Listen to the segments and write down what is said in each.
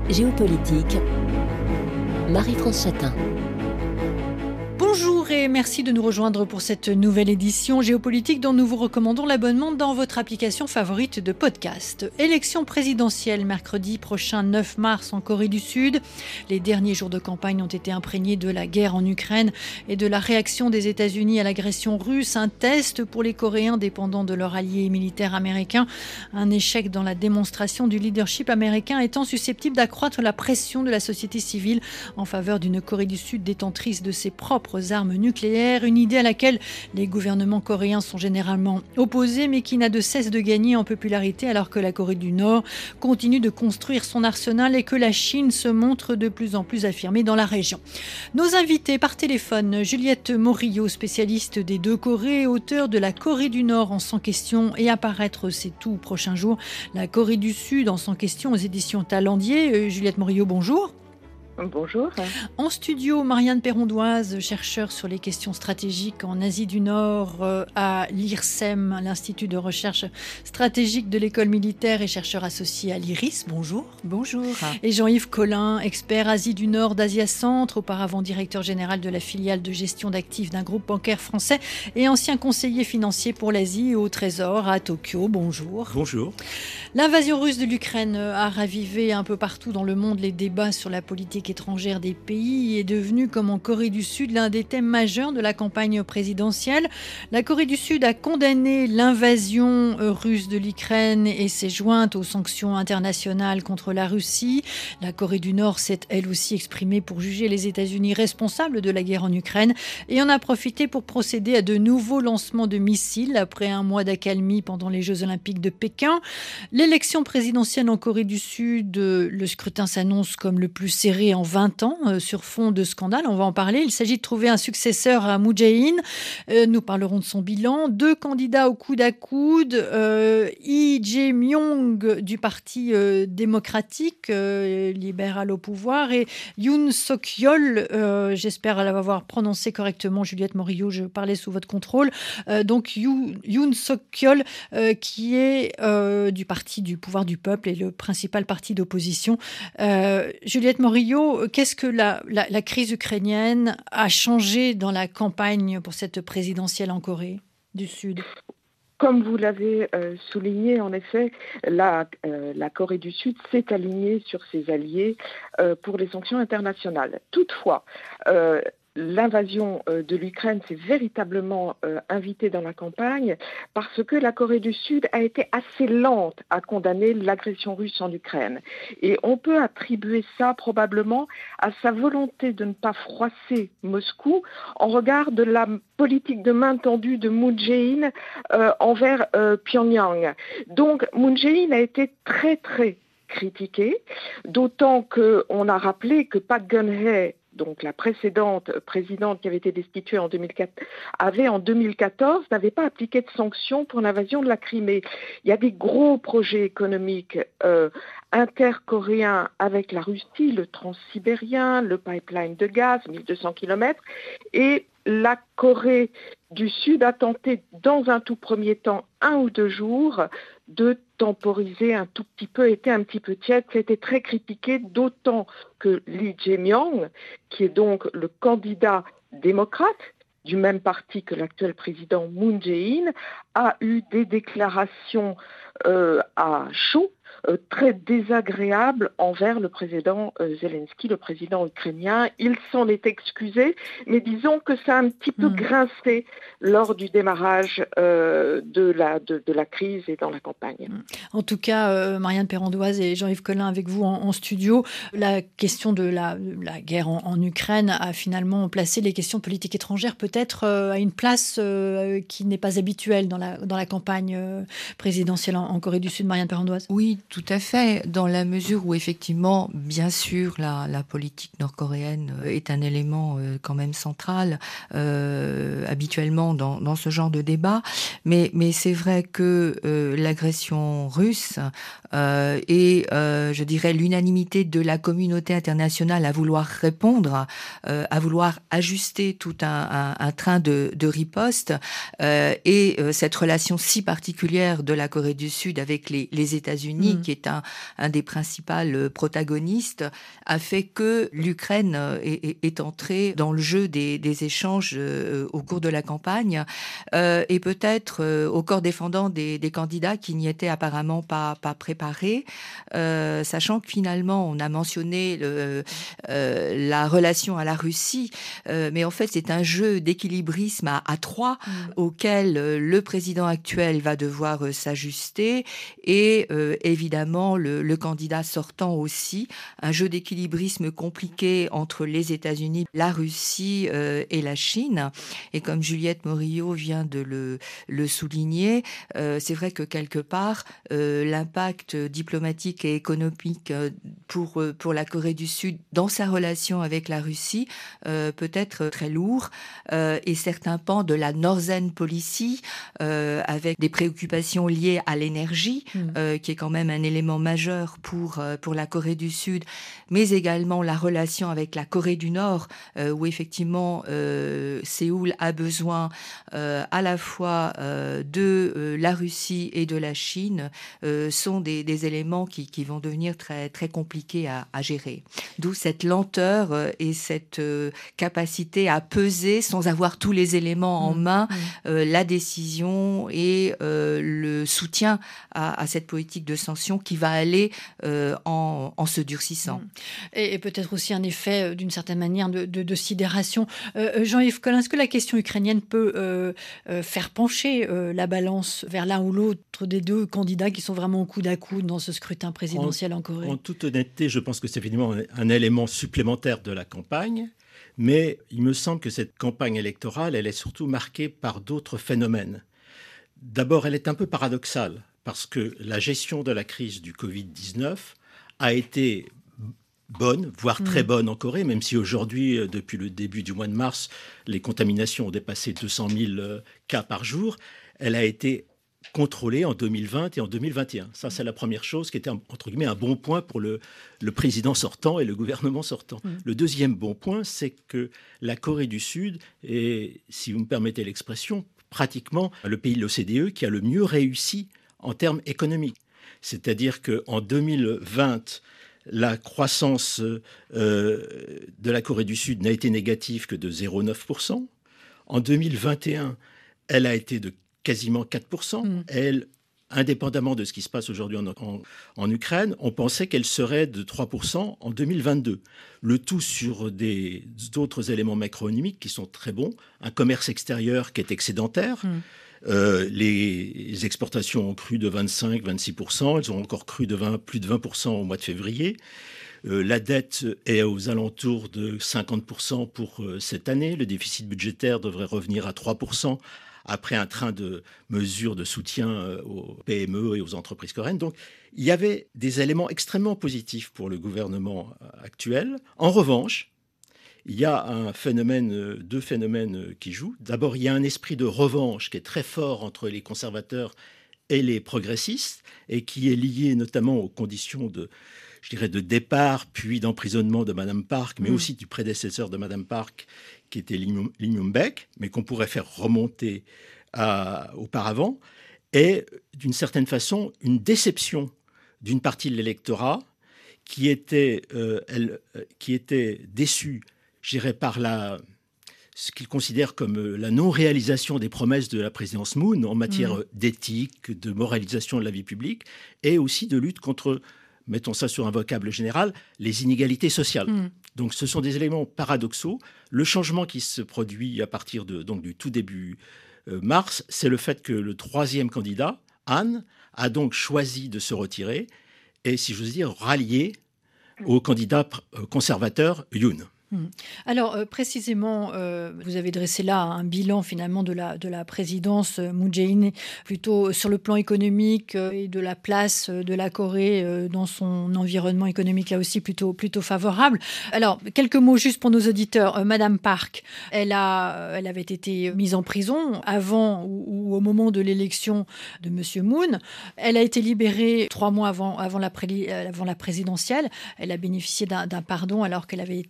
Géopolitique, Marie-France Chatin. Bonjour et merci de nous rejoindre pour cette nouvelle édition géopolitique dont nous vous recommandons l'abonnement dans votre application favorite de podcast. Élection présidentielle mercredi prochain 9 mars en Corée du Sud. Les derniers jours de campagne ont été imprégnés de la guerre en Ukraine et de la réaction des États-Unis à l'agression russe. Un test pour les Coréens dépendant de leur allié militaire américain. Un échec dans la démonstration du leadership américain étant susceptible d'accroître la pression de la société civile en faveur d'une Corée du Sud détentrice de ses propres armes nucléaires, une idée à laquelle les gouvernements coréens sont généralement opposés mais qui n'a de cesse de gagner en popularité alors que la Corée du Nord continue de construire son arsenal et que la Chine se montre de plus en plus affirmée dans la région. Nos invités par téléphone, Juliette Morillo, spécialiste des deux Corées, auteure de La Corée du Nord en 100 questions et apparaître c'est tout prochain jour, La Corée du Sud en 100 questions aux éditions Talendier. Juliette Morillo, bonjour. Bonjour. En studio, Marianne Perrondoise, chercheure sur les questions stratégiques en Asie du Nord à l'IRSEM, l'Institut de recherche stratégique de l'école militaire et chercheur associé à l'IRIS. Bonjour. Bonjour. Et Jean-Yves Collin, expert Asie du Nord d'Asia Centre, auparavant directeur général de la filiale de gestion d'actifs d'un groupe bancaire français et ancien conseiller financier pour l'Asie et au Trésor à Tokyo. Bonjour. Bonjour. L'invasion russe de l'Ukraine a ravivé un peu partout dans le monde les débats sur la politique étrangère des pays et est devenu, comme en Corée du Sud, l'un des thèmes majeurs de la campagne présidentielle. La Corée du Sud a condamné l'invasion russe de l'Ukraine et s'est jointe aux sanctions internationales contre la Russie. La Corée du Nord s'est elle aussi exprimée pour juger les États-Unis responsables de la guerre en Ukraine et en a profité pour procéder à de nouveaux lancements de missiles après un mois d'accalmie pendant les Jeux Olympiques de Pékin. L'élection présidentielle en Corée du Sud, le scrutin s'annonce comme le plus serré en 20 ans sur fond de scandale. On va en parler. Il s'agit de trouver un successeur à Moon Jae-in. Nous parlerons de son bilan. Deux candidats au coude à coude. Lee Jae-myung du Parti démocratique libéral au pouvoir et Yoon Suk-yeol, j'espère l'avoir prononcé correctement, Juliette Morillo, je parlais sous votre contrôle. Donc Yoon Suk-yeol qui est du Parti du pouvoir du peuple et le principal parti d'opposition. Juliette Morillo, qu'est-ce que la crise ukrainienne a changé dans la campagne pour cette présidentielle en Corée du Sud ? Comme vous l'avez souligné, en effet, la Corée du Sud s'est alignée sur ses alliés pour les sanctions internationales. Toutefois, l'invasion de l'Ukraine s'est véritablement invitée dans la campagne parce que la Corée du Sud a été assez lente à condamner l'agression russe en Ukraine. Et on peut attribuer ça probablement à sa volonté de ne pas froisser Moscou en regard de la politique de main tendue de Moon Jae-in envers Pyongyang. Donc Moon Jae-in a été très très critiqué, d'autant qu'on a rappelé que Park Geun-hye, donc la précédente présidente qui avait été destituée en 2004, en 2014 n'avait pas appliqué de sanctions pour l'invasion de la Crimée. Il y a des gros projets économiques intercoréens avec la Russie, le transsibérien, le pipeline de gaz, 1200 km, et la Corée du Sud a tenté dans un tout premier temps, 1 ou 2 jours, de temporiser un tout petit peu, était un petit peu tiède. C'était très critiqué, d'autant que Lee Jae-myung, qui est donc le candidat démocrate du même parti que l'actuel président Moon Jae-in, a eu des déclarations à chaud, très désagréables envers le président Zelensky, le président ukrainien. Il s'en est excusé, mais disons que ça a un petit peu grincé lors du démarrage de la crise et dans la campagne. En tout cas, Marianne Perrondoise et Jean-Yves Collin avec vous en studio, la question de la guerre en Ukraine a finalement placé les questions de politique étrangère peut-être à une place qui n'est pas habituelle dans la campagne présidentielle en Corée du Sud. Marianne Perrondoise. Oui, tout à fait, dans la mesure où effectivement, bien sûr, la politique nord-coréenne est un élément quand même central habituellement dans ce genre de débat, mais c'est vrai que l'agression russe et je dirais l'unanimité de la communauté internationale à vouloir répondre, à vouloir ajuster tout un train de riposte et cette relation si particulière de la Corée du Sud avec les États-Unis qui est un des principaux protagonistes, a fait que l'Ukraine est entrée dans le jeu des échanges au cours de la campagne, et peut-être au corps défendant des candidats qui n'y étaient apparemment pas préparés, sachant que finalement on a mentionné la relation à la Russie, mais en fait c'est un jeu d'équilibrisme à trois auquel le président actuel va devoir s'ajuster, et évidemment le candidat sortant aussi, un jeu d'équilibrisme compliqué entre les États-Unis, la Russie et la Chine. Et comme Juliette Morillo vient de le souligner, c'est vrai que quelque part l'impact diplomatique et économique pour la Corée du Sud dans sa relation avec la Russie peut être très lourd, et certains pans de la Northern Policy, avec des préoccupations liées à l'énergie, qui est quand même un élément majeur pour la Corée du Sud, mais également la relation avec la Corée du Nord, où effectivement Séoul a besoin à la fois de la Russie et de la Chine, sont des éléments qui vont devenir très, très compliqués à gérer. D'où cette lenteur et cette capacité à peser sans avoir tous les éléments en main, la décision et le soutien à cette politique de sanctions qui va aller en se durcissant. Et peut-être aussi un effet, d'une certaine manière, de sidération. Jean-Yves Collin, est-ce que la question ukrainienne peut faire pencher la balance vers l'un ou l'autre des deux candidats qui sont vraiment au coude à coude dans ce scrutin présidentiel en Corée ? En toute honnêteté, je pense que c'est évidemment un élément supplémentaire de la campagne, mais il me semble que cette campagne électorale, elle est surtout marquée par d'autres phénomènes. D'abord, elle est un peu paradoxale, parce que la gestion de la crise du Covid-19 a été bonne, voire très bonne en Corée, même si aujourd'hui, depuis le début du mois de mars, les contaminations ont dépassé 200 000 cas par jour. Elle a été contrôlée en 2020 et en 2021. Ça, c'est la première chose qui était, entre guillemets, un bon point pour le président sortant et le gouvernement sortant. Le deuxième bon point, c'est que la Corée du Sud est, si vous me permettez l'expression, pratiquement le pays de l'OCDE qui a le mieux réussi en termes économiques. C'est-à-dire qu'en 2020, la croissance de la Corée du Sud n'a été négative que de 0,9%. En 2021, elle a été de quasiment 4%. Elle, indépendamment de ce qui se passe aujourd'hui en Ukraine, on pensait qu'elle serait de 3% en 2022. Le tout sur d'autres éléments macroéconomiques qui sont très bons. Un commerce extérieur qui est excédentaire. Les exportations ont cru de 25-26%. Elles ont encore cru de plus de 20% au mois de février. La dette est aux alentours de 50% pour cette année. Le déficit budgétaire devrait revenir à 3%. Après un train de mesures de soutien aux PME et aux entreprises coréennes. Donc, il y avait des éléments extrêmement positifs pour le gouvernement actuel. En revanche, il y a deux phénomènes qui jouent. D'abord, il y a un esprit de revanche qui est très fort entre les conservateurs et les progressistes et qui est lié notamment aux conditions de départ puis d'emprisonnement de Madame Park, mais aussi du prédécesseur de Madame Park, qui était Lee Myung-baek, mais qu'on pourrait faire remonter auparavant, et d'une certaine façon une déception d'une partie de l'électorat qui était déçue, je dirais, par ce qu'ils considèrent comme la non-réalisation des promesses de la présidence Moon en matière d'éthique, de moralisation de la vie publique, et aussi de lutte contre, mettons ça sur un vocable général, les inégalités sociales. Donc ce sont des éléments paradoxaux. Le changement qui se produit à partir du tout début mars, c'est le fait que le troisième candidat, Han, a donc choisi de se retirer et, si j'ose dire, rallier au candidat conservateur Yoon. Alors, précisément, vous avez dressé là un bilan finalement de la présidence Moon Jae-in, plutôt sur le plan économique et de la place de la Corée dans son environnement économique, là aussi plutôt favorable. Alors, quelques mots juste pour nos auditeurs. Madame Park, elle avait été mise en prison avant ou au moment de l'élection de Monsieur Moon. Elle a été libérée 3 mois avant la présidentielle. Elle a bénéficié d'un pardon alors qu'elle avait été condamnée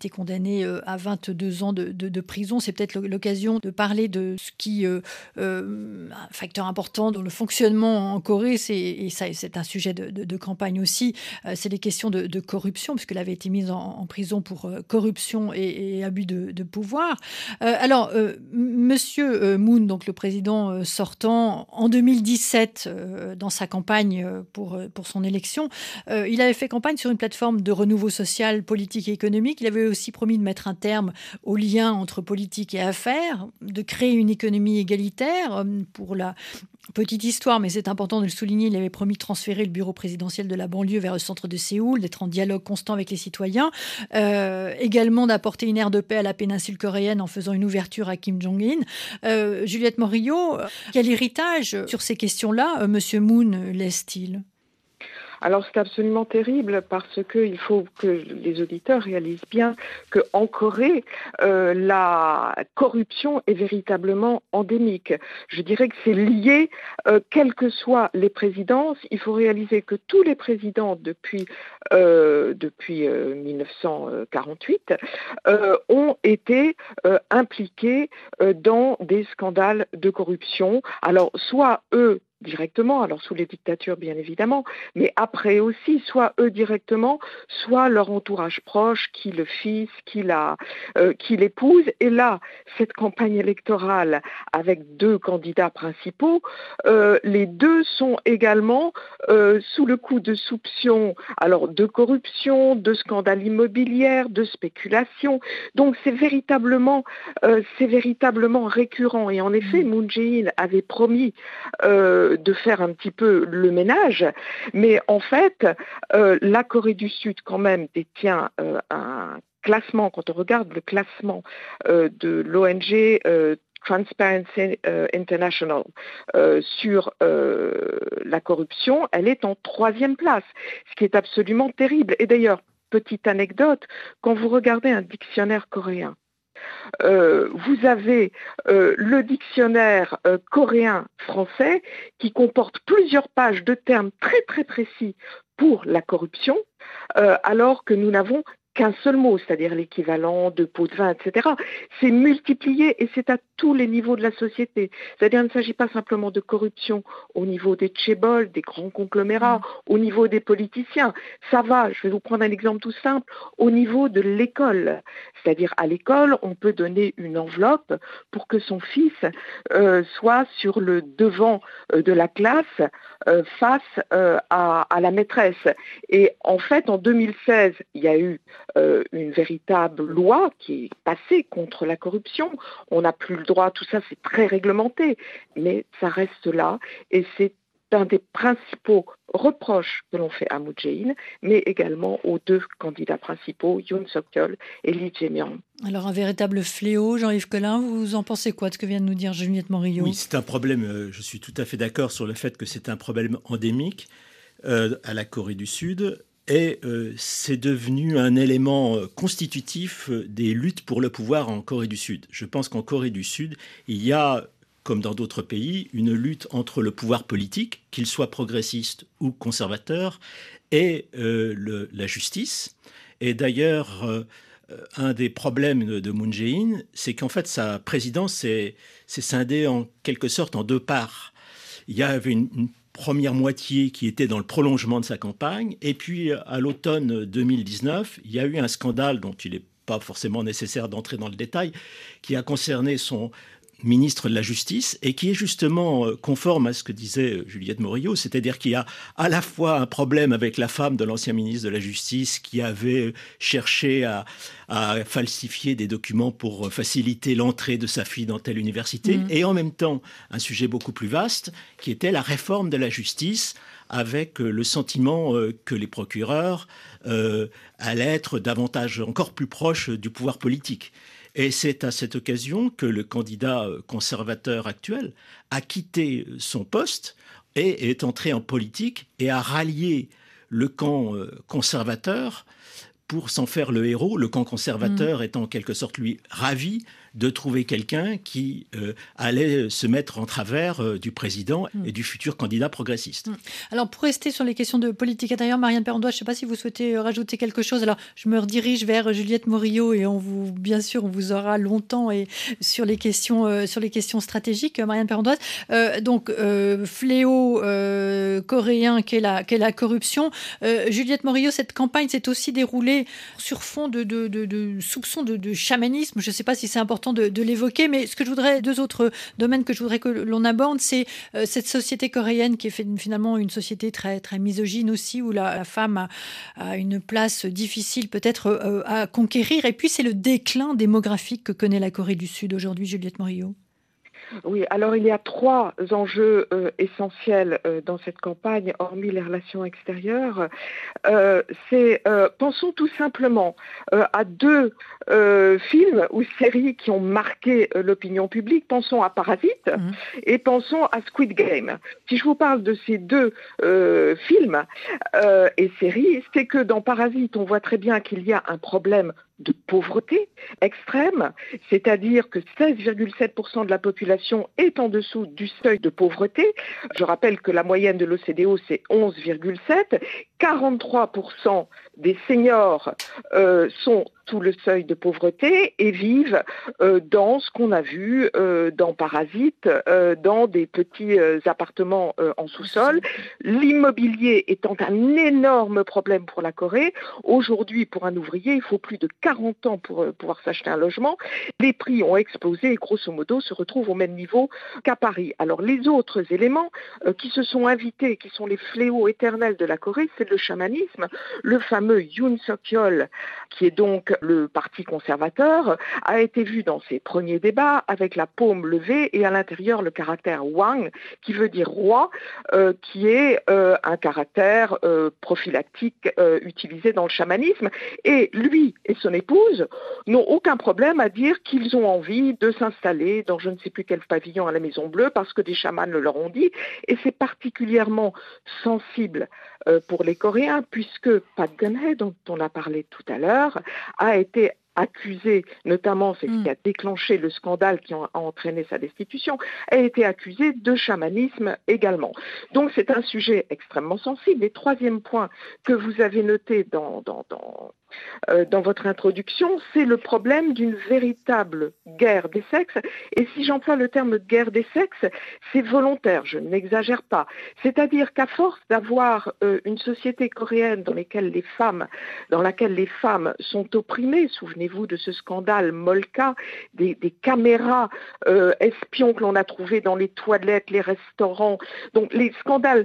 condamné à 22 ans de prison. C'est peut-être l'occasion de parler de ce qui un facteur important dans le fonctionnement en Corée, c'est un sujet de campagne aussi, c'est les questions de corruption, puisqu'elle avait été mise en prison pour corruption et abus de pouvoir. Alors, Monsieur Moon, donc le président sortant, en 2017, dans sa campagne pour son élection, il avait fait campagne sur une plateforme de renouveau social, politique et économique. Il avait aussi promis de mettre un terme aux liens entre politique et affaires, de créer une économie égalitaire. Pour la petite histoire, mais c'est important de le souligner, il avait promis de transférer le bureau présidentiel de la banlieue vers le centre de Séoul, d'être en dialogue constant avec les citoyens, également d'apporter une ère de paix à la péninsule coréenne en faisant une ouverture à Kim Jong-un. Juliette Morillo, quel héritage sur ces questions-là Monsieur Moon laisse-t-il ? Alors c'est absolument terrible parce qu'il faut que les auditeurs réalisent bien qu'en Corée, la corruption est véritablement endémique. Je dirais que c'est lié, quelles que soient les présidences. Il faut réaliser que tous les présidents depuis 1948 ont été impliqués dans des scandales de corruption. Alors soit eux directement, alors sous les dictatures bien évidemment, mais après aussi, soit eux directement, soit leur entourage proche, qui le fils, qui l'épouse. Et là, cette campagne électorale avec 2 candidats principaux, les 2 sont également sous le coup de soupçons, alors de corruption, de scandales immobilières, de spéculation. Donc c'est véritablement récurrent. Et en effet, Moon Jae-in avait promis de faire un petit peu le ménage, mais en fait, la Corée du Sud quand même détient un classement, quand on regarde le classement de l'ONG Transparency International sur la corruption, elle est en 3e place, ce qui est absolument terrible. Et d'ailleurs, petite anecdote, quand vous regardez un dictionnaire coréen, vous avez le dictionnaire coréen-français qui comporte plusieurs pages de termes très très précis pour la corruption, alors que nous n'avons qu'un seul mot, c'est-à-dire l'équivalent de pot de vin, etc. C'est multiplié et c'est à tous les niveaux de la société. C'est-à-dire, il ne s'agit pas simplement de corruption au niveau des chaebols, des grands conglomérats, au niveau des politiciens. Ça va, je vais vous prendre un exemple tout simple, au niveau de l'école. C'est-à-dire, à l'école, on peut donner une enveloppe pour que son fils soit sur le devant de la classe face à la maîtresse. Et en fait, en 2016, il y a eu une véritable loi qui est passée contre la corruption. On n'a plus le droit, tout ça c'est très réglementé, mais ça reste là et c'est un des principaux reproches que l'on fait à Moon Jae-in, mais également aux 2 candidats principaux, Yoon Suk-yeol et Lee Jae-myung. Alors un véritable fléau, Jean-Yves Collin, vous en pensez quoi de ce que vient de nous dire Juliette Morillo ? Oui, c'est un problème, je suis tout à fait d'accord sur le fait que c'est un problème endémique à la Corée du Sud. Et c'est devenu un élément constitutif des luttes pour le pouvoir en Corée du Sud. Je pense qu'en Corée du Sud, il y a, comme dans d'autres pays, une lutte entre le pouvoir politique, qu'il soit progressiste ou conservateur, et la justice. Et d'ailleurs, un des problèmes de Moon Jae-in, c'est qu'en fait, sa présidence s'est scindée en quelque sorte en 2 parts. Il y avait une première moitié qui était dans le prolongement de sa campagne. Et puis, à l'automne 2019, il y a eu un scandale dont il n'est pas forcément nécessaire d'entrer dans le détail, qui a concerné son ministre de la Justice et qui est justement conforme à ce que disait Juliette Morillo, c'est-à-dire qu'il y a à la fois un problème avec la femme de l'ancien ministre de la Justice qui avait cherché à falsifier des documents pour faciliter l'entrée de sa fille dans telle université, et en même temps un sujet beaucoup plus vaste qui était la réforme de la justice avec le sentiment que les procureurs allaient être davantage, encore plus proches du pouvoir politique. Et c'est à cette occasion que le candidat conservateur actuel a quitté son poste et est entré en politique et a rallié le camp conservateur pour s'en faire le héros, le camp conservateur étant en quelque sorte, lui, ravi de trouver quelqu'un qui allait se mettre en travers du président et du futur candidat progressiste. Alors, pour rester sur les questions de politique intérieure, Marianne Perrendoise, je ne sais pas si vous souhaitez rajouter quelque chose. Alors, je me redirige vers Juliette Morillo et bien sûr, on vous aura longtemps sur les questions stratégiques, Marianne Perrendoise. Donc, fléau coréen qu'est la corruption. Juliette Morillo, cette campagne s'est aussi déroulée sur fond de soupçons de chamanisme. Je ne sais pas si c'est important de l'évoquer, mais deux autres domaines que je voudrais que l'on aborde, c'est cette société coréenne qui est finalement une société très, très misogyne aussi, où la femme a une place difficile peut-être à conquérir. Et puis, c'est le déclin démographique que connaît la Corée du Sud aujourd'hui, Juliette Morillo. Oui, alors il y a 3 enjeux essentiels dans cette campagne, hormis les relations extérieures. Pensons tout simplement à 2 films ou séries qui ont marqué l'opinion publique. Pensons à Parasite et pensons à Squid Game. Si je vous parle de ces 2 films et séries, c'est que dans Parasite, on voit très bien qu'il y a un problème de pauvreté extrême, c'est-à-dire que 16,7% de la population est en dessous du seuil de pauvreté. Je rappelle que la moyenne de l'OCDE, c'est 11,7. 43% des seniors sont sous le seuil de pauvreté et vivent dans ce qu'on a vu dans Parasite, dans des petits appartements en sous-sol. L'immobilier étant un énorme problème pour la Corée. Aujourd'hui, pour un ouvrier, il faut plus de 40 ans pour pouvoir s'acheter un logement. Les prix ont explosé et grosso modo se retrouvent au même niveau qu'à Paris. Alors les autres éléments qui se sont invités, qui sont les fléaux éternels de la Corée, c'est le chamanisme. Le fameux Yoon Suk-yeol, qui est donc le parti conservateur, a été vu dans ses premiers débats avec la paume levée et à l'intérieur le caractère Wang, qui veut dire roi, qui est un caractère prophylactique utilisé dans le chamanisme. Et lui et son épouse n'ont aucun problème à dire qu'ils ont envie de s'installer dans je ne sais plus quel pavillon à la Maison Bleue parce que des chamans le leur ont dit. Et c'est particulièrement sensible pour les Coréens puisque Park Geun-hye, dont on a parlé tout à l'heure, a été accusé, notamment c'est ce qui a déclenché le scandale qui a entraîné sa destitution, a été accusé de chamanisme également. Donc c'est un sujet extrêmement sensible. Et 3e point que vous avez noté dans votre introduction, c'est le problème d'une véritable guerre des sexes. Et si j'emploie le terme guerre des sexes, c'est volontaire, je n'exagère pas. C'est-à-dire qu'à force d'avoir une société coréenne dans laquelle les femmes sont opprimées, souvenez-vous de ce scandale Molka, des caméras espions que l'on a trouvées dans les toilettes, les restaurants. Donc les scandales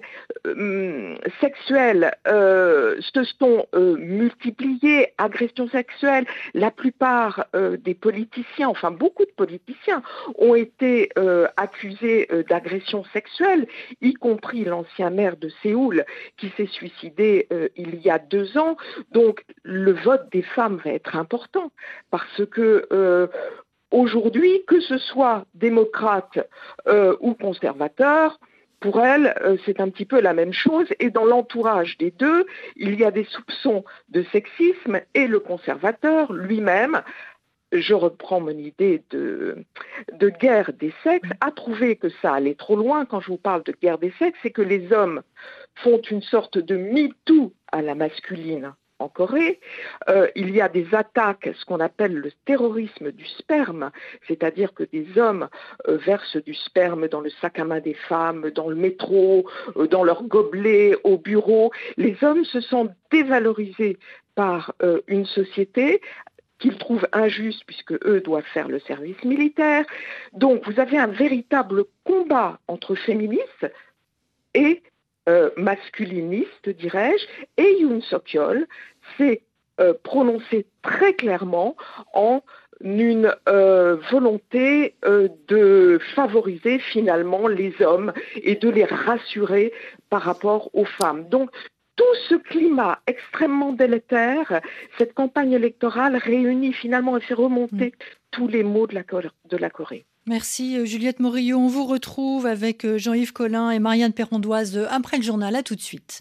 sexuels se sont multipliés, agressions sexuelles. La plupart des politiciens, enfin beaucoup de politiciens, ont été accusés d'agressions sexuelles, y compris l'ancien maire de Séoul qui s'est suicidé il y a 2 ans. Donc le vote des femmes va être important parce que aujourd'hui, que ce soit démocrate ou conservateur, pour elle, c'est un petit peu la même chose. Et dans l'entourage des 2, il y a des soupçons de sexisme et le conservateur lui-même, je reprends mon idée de guerre des sexes, a trouvé que ça allait trop loin. Quand je vous parle de guerre des sexes, c'est que les hommes font une sorte de MeToo à la masculine. En Corée, il y a des attaques, ce qu'on appelle le terrorisme du sperme, c'est-à-dire que des hommes versent du sperme dans le sac à main des femmes, dans le métro, dans leur gobelet, au bureau. Les hommes se sentent dévalorisés par une société qu'ils trouvent injuste puisque eux doivent faire le service militaire. Donc vous avez un véritable combat entre féministes et masculiniste, dirais-je, et Yoon Suk-yeol s'est prononcé très clairement en une volonté de favoriser finalement les hommes et de les rassurer par rapport aux femmes. Donc tout ce climat extrêmement délétère, cette campagne électorale réunit finalement et fait remonter tous les maux de la Corée. Merci Juliette Morillo. On vous retrouve avec Jean-Yves Collin et Marianne Perrendoise après le journal. À tout de suite.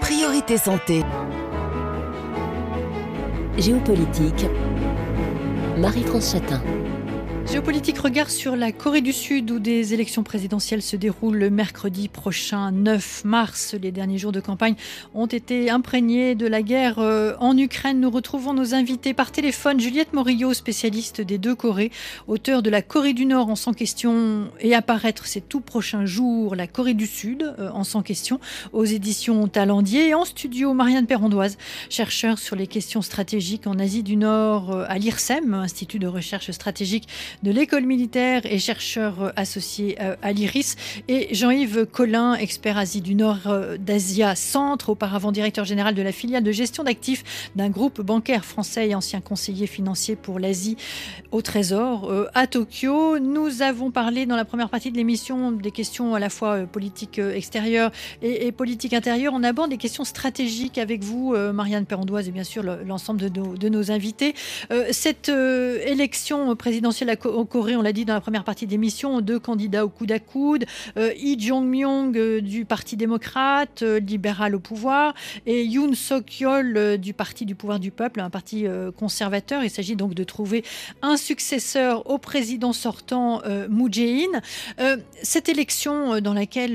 Priorité santé. Géopolitique. Marie-France Chatin. Géopolitique, regard sur la Corée du Sud où des élections présidentielles se déroulent le mercredi prochain 9 mars. Les derniers jours de campagne ont été imprégnés de la guerre en Ukraine. Nous retrouvons nos invités par téléphone. Juliette Morillo, spécialiste des deux Corées, auteure de La Corée du Nord en 100 questions et à paraître ces tout prochains jours, La Corée du Sud en 100 questions aux éditions Talendier. Et en studio, Marianne Perrondoise, chercheure sur les questions stratégiques en Asie du Nord à l'IRSEM, Institut de recherche stratégique de l'école militaire et chercheur associé à l'IRIS, et Jean-Yves Collin, expert Asie du Nord d'Asia Centre, auparavant directeur général de la filiale de gestion d'actifs d'un groupe bancaire français et ancien conseiller financier pour l'Asie au Trésor à Tokyo. Nous avons parlé dans la première partie de l'émission des questions à la fois politique extérieure et politique intérieure. On aborde des questions stratégiques avec vous, Marianne Perrondoise, et bien sûr l'ensemble de nos invités. Cette élection présidentielle en Corée, on l'a dit dans la première partie de l'émission, deux candidats au coude à coude, Lee Jae-myung du Parti démocrate, libéral au pouvoir, et Yoon Suk-yeol du Parti du pouvoir du peuple, un parti conservateur. Il s'agit donc de trouver un successeur au président sortant Moon Jae-in. Cette élection dans laquelle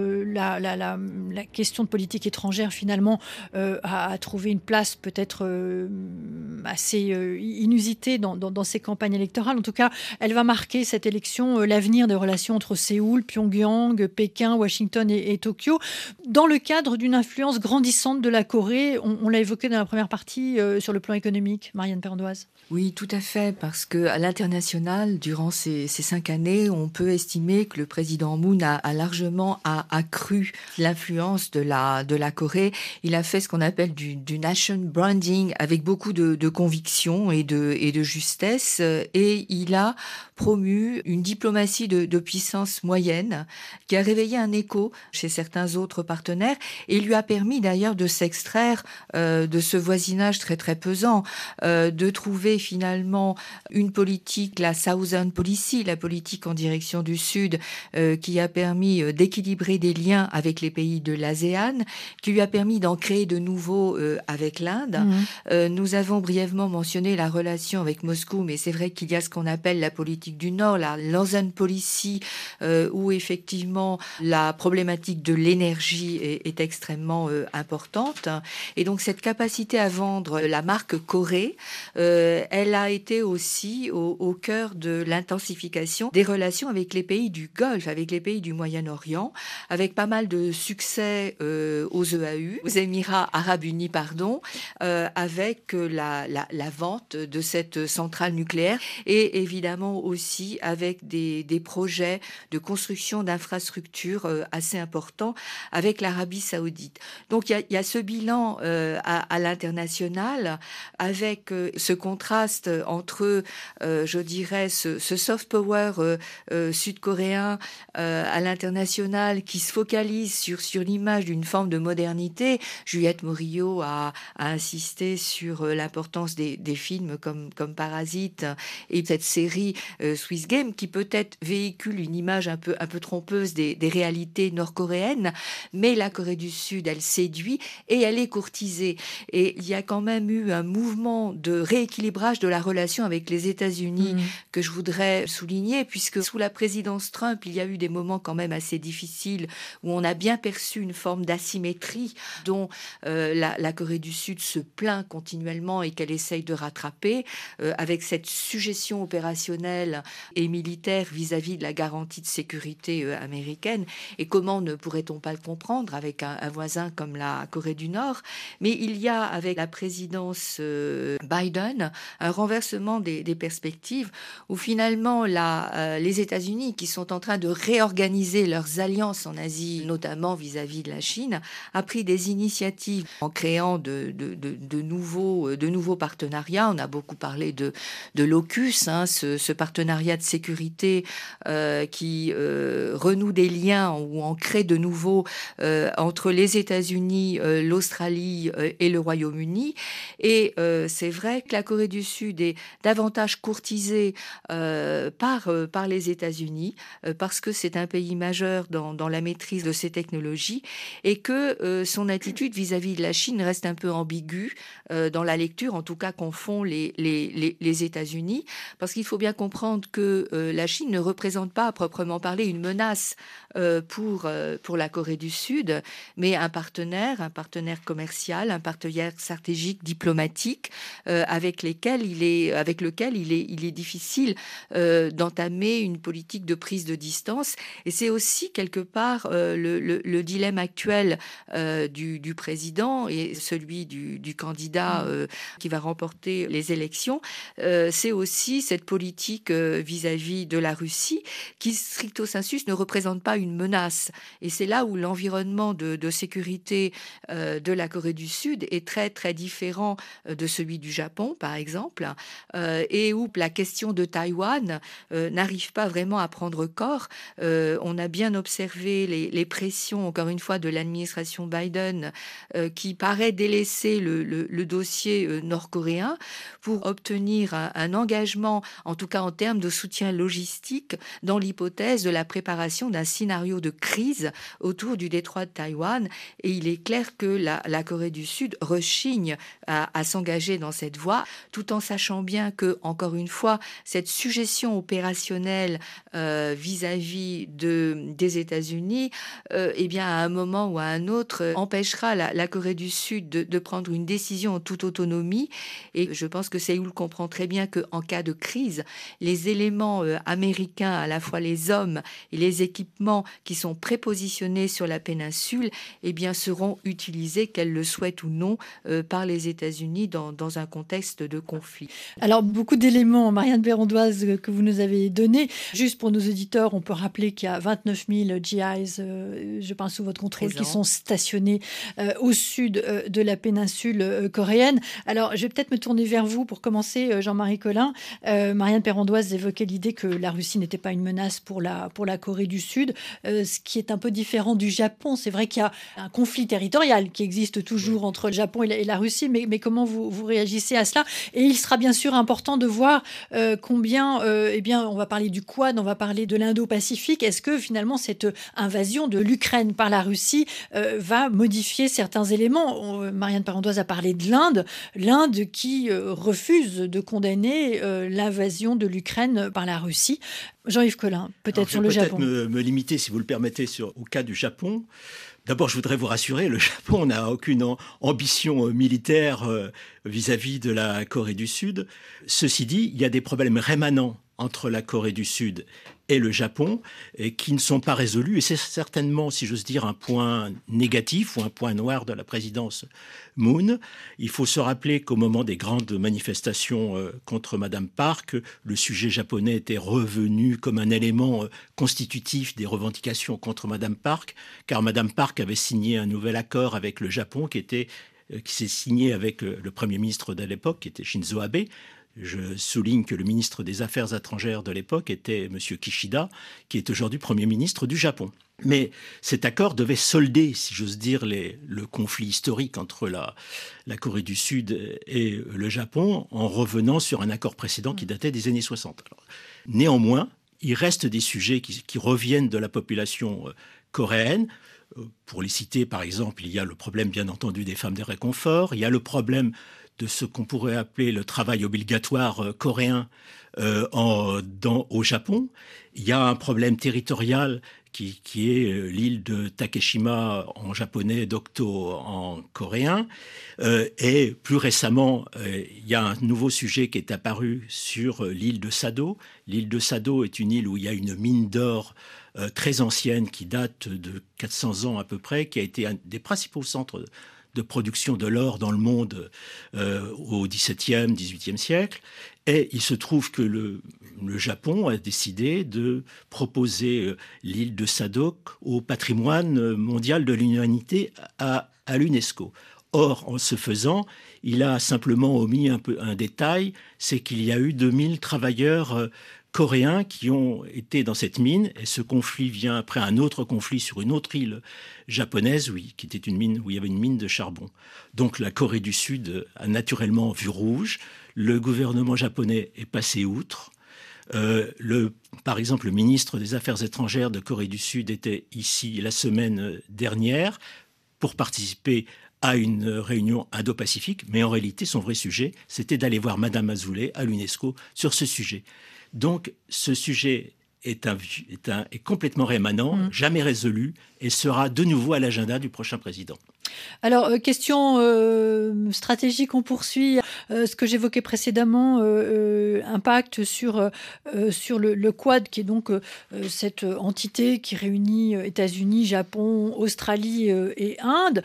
la question de politique étrangère finalement a trouvé une place peut-être assez inusitée dans ces campagnes électorales. En tout cas, elle va marquer cette élection l'avenir des relations entre Séoul, Pyongyang, Pékin, Washington et Tokyo, dans le cadre d'une influence grandissante de la Corée. On l'a évoqué dans la première partie sur le plan économique, Marianne Perrondoise. Oui, tout à fait, parce qu'à l'international, durant ces 5 années, on peut estimer que le président Moon a largement accru l'influence de la Corée. Il a fait ce qu'on appelle du nation branding avec beaucoup de conviction et de justesse, et il a promu une diplomatie de puissance moyenne qui a réveillé un écho chez certains autres partenaires et lui a permis d'ailleurs de s'extraire de ce voisinage très très pesant, de trouver finalement une politique, la Southern Policy, la politique en direction du Sud, qui a permis d'équilibrer des liens avec les pays de l'ASEAN, qui lui a permis d'en créer de nouveaux avec l'Inde. Nous avons brièvement mentionné la relation avec Moscou, mais c'est vrai qu'il y a ce qu'on appelle la politique du Nord, la Northern Policy, où effectivement la problématique de l'énergie est extrêmement importante. Et donc cette capacité à vendre la marque Corée, elle a été aussi au cœur de l'intensification des relations avec les pays du Golfe, avec les pays du Moyen-Orient, avec pas mal de succès aux EAU, aux Émirats Arabes Unis, avec la vente de cette centrale nucléaire et évidemment aussi avec des projets de construction d'infrastructures assez importants avec l'Arabie Saoudite. Donc il y a ce bilan à l'international avec ce contraste entre, je dirais, ce soft power sud-coréen à l'international qui se focalise sur l'image d'une forme de modernité. Juliette Morillo a insisté sur l'importance des films comme Parasite et cette série Swiss Game qui peut-être véhicule une image un peu trompeuse des réalités nord-coréennes, mais la Corée du Sud, elle séduit et elle est courtisée. Et il y a quand même eu un mouvement de rééquilibrage de la relation avec les États-Unis que je voudrais souligner, puisque sous la présidence Trump, il y a eu des moments quand même assez difficiles où on a bien perçu une forme d'asymétrie dont la Corée du Sud se plaint continuellement et qu'elle essaye de rattraper avec cette suggestion opérationnelle et militaire vis-à-vis de la garantie de sécurité américaine. Et comment ne pourrait-on pas le comprendre avec un voisin comme la Corée du Nord? Mais il y a avec la présidence Biden un renversement des perspectives où finalement les États-Unis, qui sont en train de réorganiser leurs alliances en Asie, notamment vis-à-vis de la Chine, a pris des initiatives en créant de nouveaux partenariats. On a beaucoup parlé de l'AUKUS, ce partenariat de sécurité qui renoue des liens ou en crée de nouveaux entre les États-Unis, l'Australie et le Royaume-Uni. Et c'est vrai que la Corée du Sud est davantage courtisée par les États-Unis parce que c'est un pays majeur dans la maîtrise de ces technologies et que son attitude vis-à-vis de la Chine reste un peu ambiguë dans la lecture, en tout cas qu'en font les États-Unis, parce qu'il faut bien comprendre que la Chine ne représente pas à proprement parler une menace pour la Corée du Sud, mais un partenaire commercial, un partenaire stratégique, diplomatique, avec lequel il est difficile d'entamer une politique de prise de distance. Et c'est aussi quelque part le dilemme actuel du président et celui du candidat qui va remporter les élections. C'est aussi cette politique vis-à-vis de la Russie qui, stricto sensu, ne représente pas une menace. Et c'est là où l'environnement de sécurité de la Corée du Sud est très, très différent de celui du Japon, par exemple, et où la question de Taïwan n'arrive pas vraiment à prendre corps. On a bien observé les pressions, encore une fois, de l'administration Biden qui paraît délaisser le dossier nord-coréen pour obtenir un engagement, en tout cas en termes de soutien logistique, dans l'hypothèse de la préparation d'un scénario de crise autour du détroit de Taïwan. Et il est clair que la Corée du Sud rechigne à s'engager dans cette voie, tout en sachant bien que, encore une fois, cette suggestion opérationnelle vis-à-vis des États-Unis, eh bien, à un moment ou à un autre, empêchera la Corée du Sud de prendre une décision en toute autonomie. Et je pense que Séoul comprend très bien qu'en cas de crise, les éléments américains, à la fois les hommes et les équipements qui sont prépositionnés sur la péninsule, eh bien, seront utilisés, qu'elle le souhaite ou non, par les États-Unis dans un contexte de conflit. Alors, beaucoup d'éléments, Marianne Pérondoise, que vous nous avez donnés. Juste pour nos auditeurs, on peut rappeler qu'il y a 29 000 GIs, je pense sous votre contrôle, qui sont stationnés au sud de la péninsule coréenne. Alors, je vais peut-être me tourner vers vous pour commencer, Jean-Marie Collin. Marianne Pérondoise évoquait l'idée que la Russie n'était pas une menace pour la Corée du Sud, ce qui est un peu différent du Japon. C'est vrai qu'il y a un conflit territorial qui existe toujours entre le Japon et la Russie, mais comment vous réagissez à cela? Et il sera bien sûr important de voir combien, eh bien, on va parler du Quad, on va parler de l'Indo-Pacifique. Est-ce que finalement cette invasion de l'Ukraine par la Russie va modifier certains éléments? Marianne Pérondoise a parlé de l'Inde qui refuse de condamner l'invasion de l'Ukraine par la Russie. Jean-Yves Collin, peut-être sur le Japon. Je vais peut-être me limiter, si vous le permettez, au cas du Japon. D'abord, je voudrais vous rassurer, le Japon n'a aucune ambition militaire vis-à-vis de la Corée du Sud. Ceci dit, il y a des problèmes rémanents entre la Corée du Sud et le Japon qui ne sont pas résolus. Et c'est certainement, si j'ose dire, un point négatif ou un point noir de la présidence Moon. Il faut se rappeler qu'au moment des grandes manifestations contre Madame Park, le sujet japonais était revenu comme un élément constitutif des revendications contre Madame Park, car Madame Park avait signé un nouvel accord avec le Japon qui s'est signé avec le Premier ministre de l'époque, qui était Shinzo Abe. Je souligne que le ministre des Affaires étrangères de l'époque était M. Kishida, qui est aujourd'hui Premier ministre du Japon. Mais cet accord devait solder, si j'ose dire, le conflit historique entre la Corée du Sud et le Japon en revenant sur un accord précédent qui datait des années 60. Alors, néanmoins, il reste des sujets qui reviennent de la population coréenne. Pour les citer, par exemple, il y a le problème, bien entendu, des femmes de réconfort. Il y a le problème de ce qu'on pourrait appeler le travail obligatoire coréen au Japon. Il y a un problème territorial qui est l'île de Takeshima en japonais, Dokdo en coréen. Et plus récemment, il y a un nouveau sujet qui est apparu sur l'île de Sado. L'île de Sado est une île où il y a une mine d'or très ancienne qui date de 400 ans à peu près, qui a été un des principaux centres de production de l'or dans le monde au XVIIe, XVIIIe siècle. Et il se trouve que le Japon a décidé de proposer l'île de Sado au patrimoine mondial de l'humanité à l'UNESCO. Or, en ce faisant, il a simplement omis un détail, c'est qu'il y a eu 2000 travailleurs coréens qui ont été dans cette mine, et ce conflit vient après un autre conflit sur une autre île japonaise, oui, qui était une mine où il y avait une mine de charbon. Donc la Corée du Sud a naturellement vu rouge, le gouvernement japonais est passé outre. Par exemple, le ministre des Affaires étrangères de Corée du Sud était ici la semaine dernière pour participer à une réunion Indo-Pacifique, mais en réalité, son vrai sujet, c'était d'aller voir Madame Azoulay à l'UNESCO sur ce sujet. Donc, ce sujet est complètement rémanent, jamais résolu, et sera de nouveau à l'agenda du prochain président. Alors, question stratégique, on poursuit. Ce que j'évoquais précédemment, impact sur le Quad, qui est donc cette entité qui réunit États-Unis, Japon, Australie et Inde.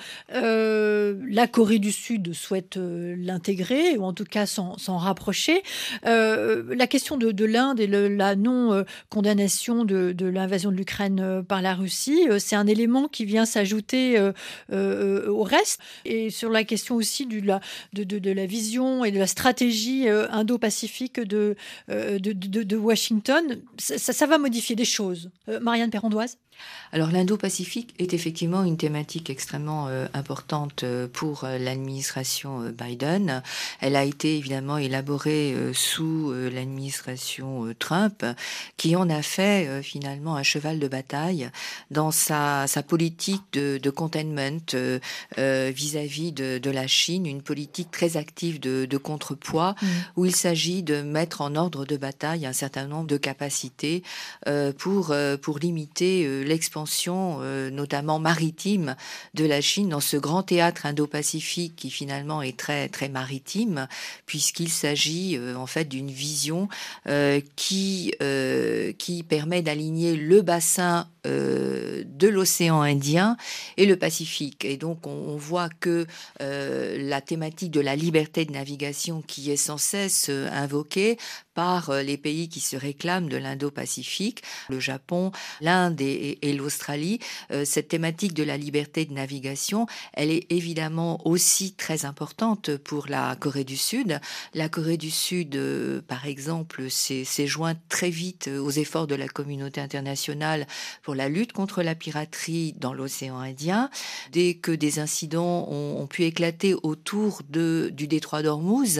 La Corée du Sud souhaite l'intégrer, ou en tout cas s'en rapprocher. La question de l'Inde et la non-condamnation de l'invasion de l'Ukraine par la Russie, c'est un élément qui vient s'ajouter au reste. Et sur la question aussi de la vision et de la stratégie indo-pacifique de Washington, ça va modifier des choses. Marianne Perrondoise ? Alors l'Indo-Pacifique est effectivement une thématique extrêmement importante pour l'administration Biden. Elle a été évidemment élaborée sous l'administration Trump, qui en a fait finalement un cheval de bataille dans sa politique de containment vis-à-vis de la Chine, une politique très active de contrepoids, où il s'agit de mettre en ordre de bataille un certain nombre de capacités pour limiter l'expansion, notamment maritime, de la Chine dans ce grand théâtre indo-pacifique qui finalement est très très maritime, puisqu'il s'agit en fait d'une vision qui permet d'aligner le bassin de l'océan Indien et le Pacifique. Et donc on voit que la thématique de la liberté de navigation qui est sans cesse invoquée par les pays qui se réclament de l'Indo-Pacifique, le Japon, l'Inde et l'Australie, cette thématique de la liberté de navigation, elle est évidemment aussi très importante pour la Corée du Sud. La Corée du Sud, par exemple, s'est jointe très vite aux efforts de la communauté internationale pour la lutte contre la piraterie dans l'océan Indien. Dès que des incidents ont pu éclater autour du détroit d'Ormuz,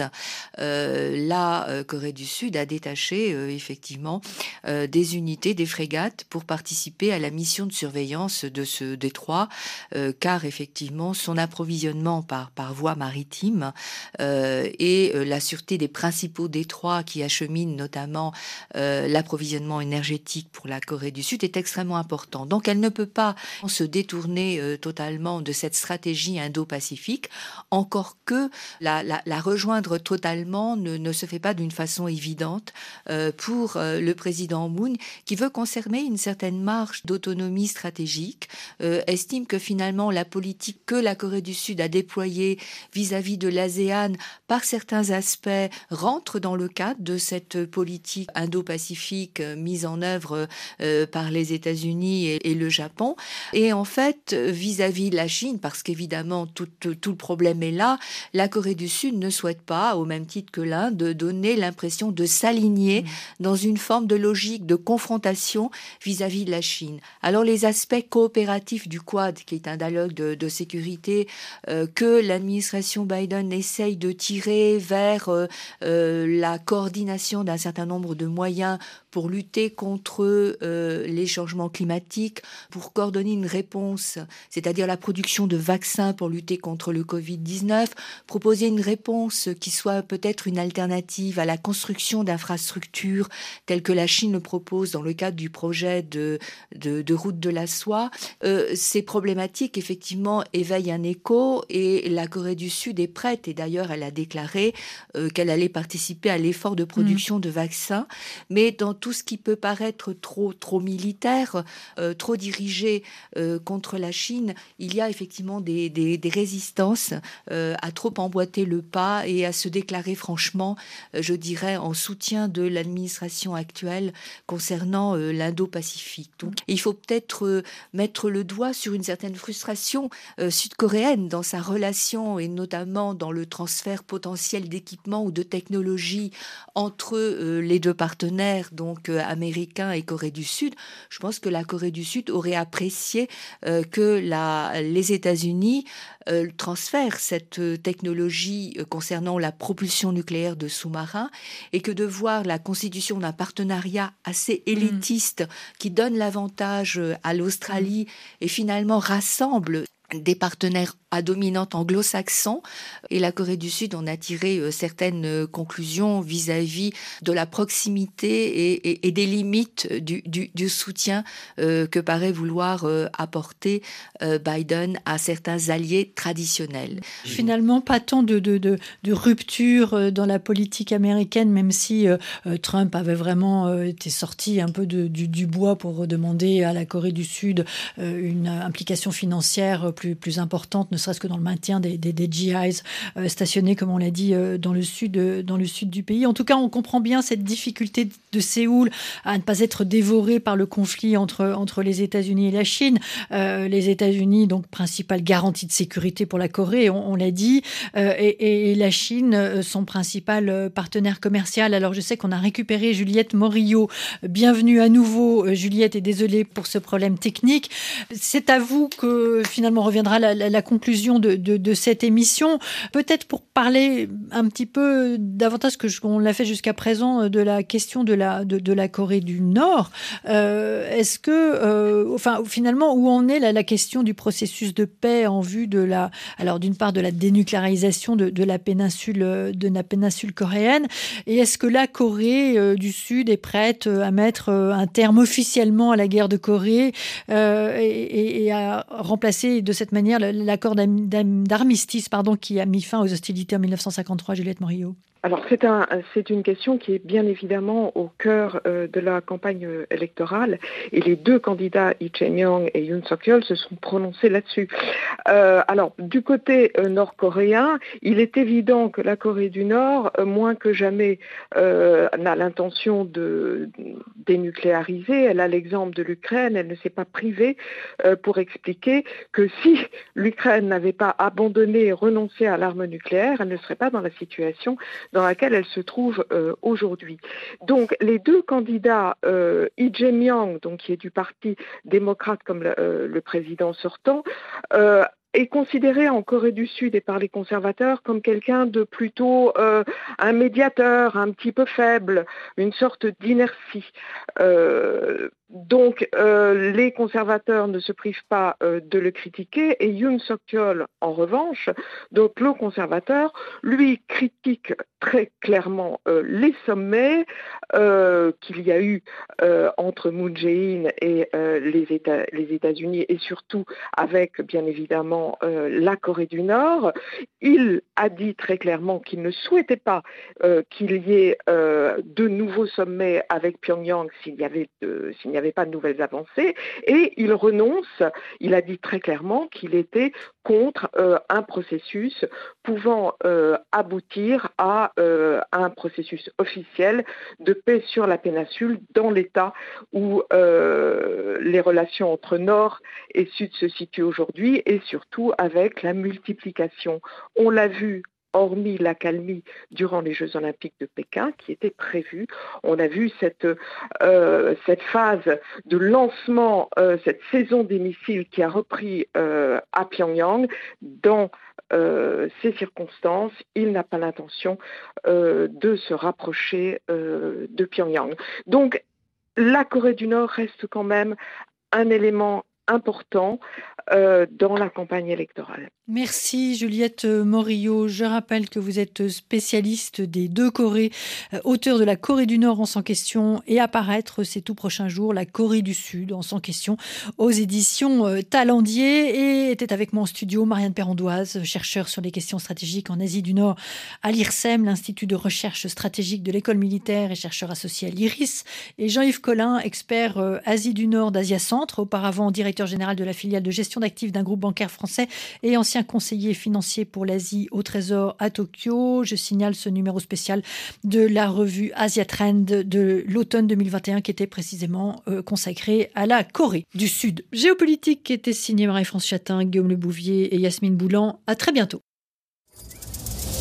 la Corée du Sud a détaché effectivement des unités, des frégates pour participer à la mission de surveillance de ce détroit, car effectivement son approvisionnement par voie maritime et la sûreté des principaux détroits qui acheminent notamment l'approvisionnement énergétique pour la Corée du Sud est extrêmement important. Donc elle ne peut pas se détourner totalement de cette stratégie indo-pacifique, encore que la rejoindre totalement ne se fait pas d'une façon évidente pour le président Moon, qui veut conserver une certaine marge d'autonomie stratégique, estime que finalement la politique que la Corée du Sud a déployée vis-à-vis de l'ASEAN, par certains aspects, rentre dans le cadre de cette politique indo-pacifique mise en œuvre par les États-Unis et le Japon. Et en fait, vis-à-vis de la Chine, parce qu'évidemment tout le problème est là, la Corée du Sud ne souhaite pas, au même titre que l'Inde, donner l'impression de s'aligner dans une forme de logique de confrontation vis-à-vis de la Chine. Alors les aspects coopératifs du Quad, qui est un dialogue de sécurité que l'administration Biden essaye de tirer vers la coordination d'un certain nombre de moyens pour lutter contre les changements climatiques, pour coordonner une réponse, c'est-à-dire la production de vaccins pour lutter contre le Covid-19, proposer une réponse qui soit peut-être une alternative à la construction d'infrastructures telles que la Chine le propose dans le cadre du projet de route de la soie. Ces problématiques, effectivement, éveillent un écho et la Corée du Sud est prête. Et d'ailleurs, elle a déclaré qu'elle allait participer à l'effort de production de vaccins. Mais dans tout ce qui peut paraître trop militaire, trop dirigé contre la Chine, il y a effectivement des résistances à trop emboîter le pas et à se déclarer franchement, je dirais, en soutien de l'administration actuelle concernant l'Indo-Pacifique. Donc, il faut peut-être mettre le doigt sur une certaine frustration sud-coréenne dans sa relation et notamment dans le transfert potentiel d'équipements ou de technologies entre les deux partenaires, donc américains et Corée du Sud. Je pense que la Corée du Sud aurait apprécié que les États-Unis transfèrent cette technologie concernant la propulsion nucléaire de sous-marins et que de voir la constitution d'un partenariat assez élitiste qui donne l'avantage à l'Australie et finalement rassemble des partenaires à dominante anglo-saxon, et la Corée du Sud en a tiré certaines conclusions vis-à-vis de la proximité et des limites du soutien que paraît vouloir apporter Biden à certains alliés traditionnels. Finalement, pas tant de rupture dans la politique américaine, même si Trump avait vraiment été sorti un peu du bois pour demander à la Corée du Sud une implication financière plus importante, ne serait-ce que dans le maintien des GIs stationnés, comme on l'a dit, dans le sud du pays. En tout cas, on comprend bien cette difficulté de Séoul à ne pas être dévoré par le conflit entre les États-Unis et la Chine. Les États-Unis, donc, principale garantie de sécurité pour la Corée, on l'a dit, et la Chine, son principal partenaire commercial. Alors, je sais qu'on a récupéré Juliette Morillo. Bienvenue à nouveau, Juliette, et désolée pour ce problème technique. C'est à vous que, finalement, reviendra la conclusion de cette émission. Peut-être pour parler un petit peu davantage qu'on l'a fait jusqu'à présent de la question de la Corée du Nord. Est-ce que, finalement, où en est la question du processus de paix en vue alors d'une part de la dénucléarisation de la péninsule coréenne, et est-ce que la Corée du Sud est prête à mettre un terme officiellement à la guerre de Corée et à remplacer de cette manière l'accord d'armistice qui a mis fin aux hostilités en 1953, Juliette Morillo? Alors c'est une question qui est bien évidemment au cœur de la campagne électorale, et les deux candidats, Lee Jae-myung et Yoon Suk-yeol, se sont prononcés là-dessus. Alors du côté nord-coréen, il est évident que la Corée du Nord, moins que jamais, n'a l'intention de dénucléariser. Elle a l'exemple de l'Ukraine, elle ne s'est pas privée pour expliquer que si l'Ukraine n'avait pas abandonné et renoncé à l'arme nucléaire, elle ne serait pas dans la situation dans laquelle elle se trouve aujourd'hui. Donc les deux candidats, Lee Jae-myung, donc qui est du parti démocrate comme le président sortant, est considéré en Corée du Sud et par les conservateurs comme quelqu'un de plutôt un médiateur, un petit peu faible, une sorte d'inertie. Donc les conservateurs ne se privent pas de le critiquer, et Yoon Suk-yeol, en revanche, donc le conservateur, lui critique très clairement les sommets qu'il y a eu entre Moon Jae-in et les États-Unis, et surtout avec bien évidemment la Corée du Nord. Il a dit très clairement qu'il ne souhaitait pas qu'il y ait de nouveaux sommets avec Pyongyang s'il n'y avait pas de nouvelles avancées, et il a dit très clairement qu'il était contre un processus pouvant aboutir à un processus officiel de paix sur la péninsule dans l'état où les relations entre Nord et Sud se situent aujourd'hui, et surtout avec la multiplication. On l'a vu, hormis l'accalmie durant les Jeux Olympiques de Pékin qui était prévue. On a vu cette phase de lancement, cette saison des missiles qui a repris à Pyongyang. Dans ces circonstances, il n'a pas l'intention de se rapprocher de Pyongyang. Donc, la Corée du Nord reste quand même un élément important dans la campagne électorale. Merci Juliette Morillo. Je rappelle que vous êtes spécialiste des deux Corées, auteur de La Corée du Nord en 100 questions et à paraître ces tout prochains jours, La Corée du Sud en 100 questions aux éditions Talendier. Et était avec moi en studio Marianne Perrondoise, chercheure sur les questions stratégiques en Asie du Nord à l'IRSEM, l'Institut de recherche stratégique de l'école militaire et chercheur associé à l'IRIS. Et Jean-Yves Collin, expert Asie du Nord d'Asia Centre, auparavant directeur général de la filiale de gestion d'actifs d'un groupe bancaire français et ancien conseiller financier pour l'Asie au Trésor à Tokyo. Je signale ce numéro spécial de la revue Asia Trend de l'automne 2021 qui était précisément consacré à la Corée du Sud. Géopolitique qui était signé Marie-France Chatin, Guillaume Le Bouvier et Yasmine Boulan. À très bientôt.